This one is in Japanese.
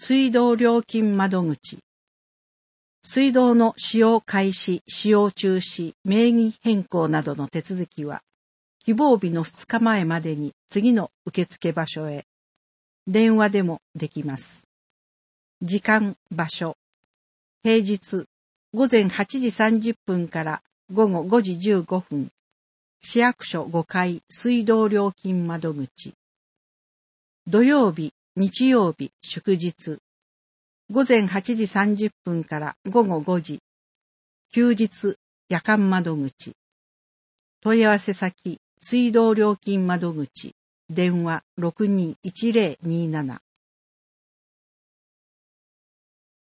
水道料金窓口。水道の使用開始、使用中止、名義変更などの手続きは、希望日の2日前までに次の受付場所へ、電話でもできます。時間、場所。平日、午前8時30分から午後5時15分。市役所5階水道料金窓口。土曜日、日曜日、祝日。午前8時30分から午後5時。休日、夜間窓口。問い合わせ先、水道料金窓口。電話621027。